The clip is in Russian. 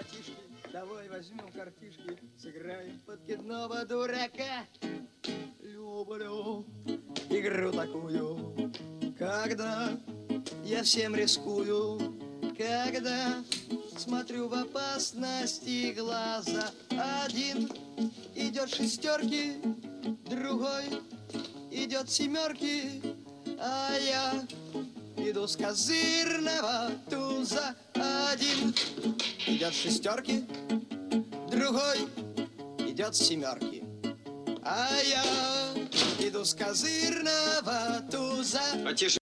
братишки, давай возьмем картишки, сыграем подкидного дурака. Люблю игру такую, когда я всем рискую, когда смотрю в опасности глаза. Один идет шестерки, другой идет семерки, а я иду с козырного туза. Один идет шестерки, другой идет семерки, а я иду с козырного туза. Потише.